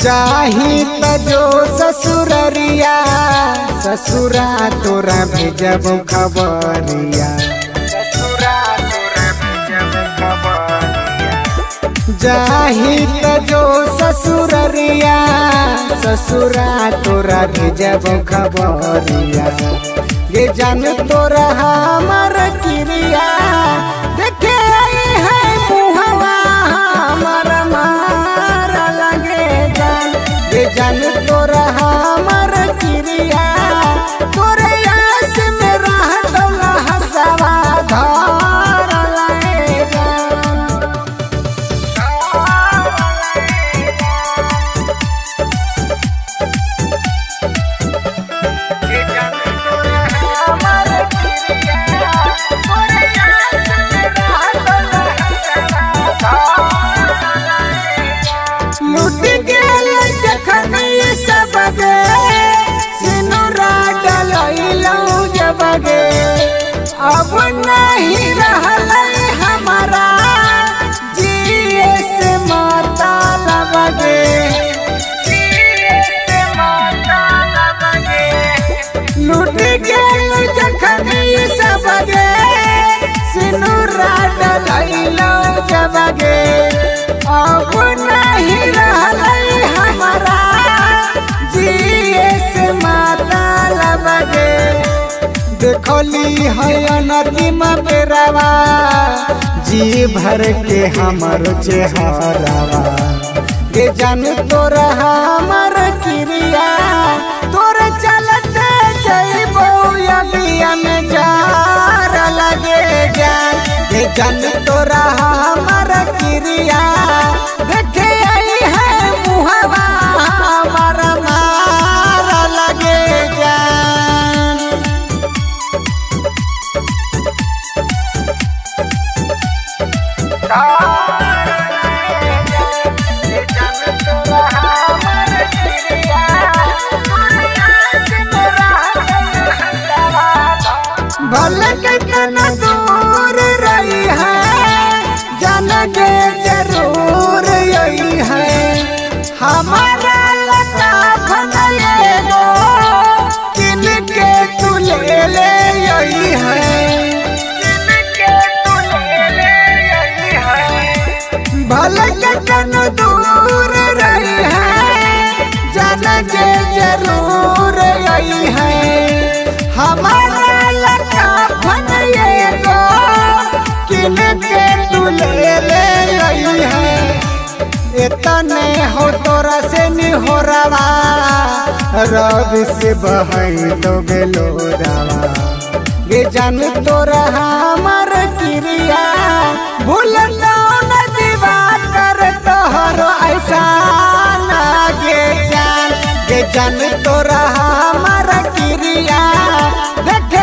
जाही त जो ससुररिया ससुरा तोरा भेजब खबरिया जाही त जो ससुररिया ससुरा तोरा भेजब खबरिया ये जान तोरा हमर क्रिया देखे आई है मुहवा हमर मार लगे जान ये जान तोरा हमर क्रिया तोरे आस में रह डोला हसवा धर लगे जान लुट गेल जखन सब गे सिनुरा डलैलौ जब गे अब नहीं रहल हमारा जिए से माता लगे लुट गेल जखन सब गे सिनुरा डलैलौ जब गे अब नहीं रहल हमारा जिए से माता लगे देखली है नदीमा बेरावा जी भर के हमर चेहरावा के जान तोरा हमर क्रिया तोर चलते जइबो अगिया में जार लगे जान के जान तोरा हमर क्रिया देखे आई है मुहवा हमर मार लगे जान भले कितना दूर रही है जान के जरूर यही है हमारा लगा भनएगो किन के तू ले यही है भले कितना दूर रही है जान के जरूर यही है हमारा लगा भनएगो किन के तू ले यही है इतने हो तोरा से निहोरवा रब से बहई तो गेलो रावा ये जान तोरा हमर क्रिया भूल न दीवा कर तोहरो ऐसा लागे जान ये जान तोरा हमर क्रिया देखे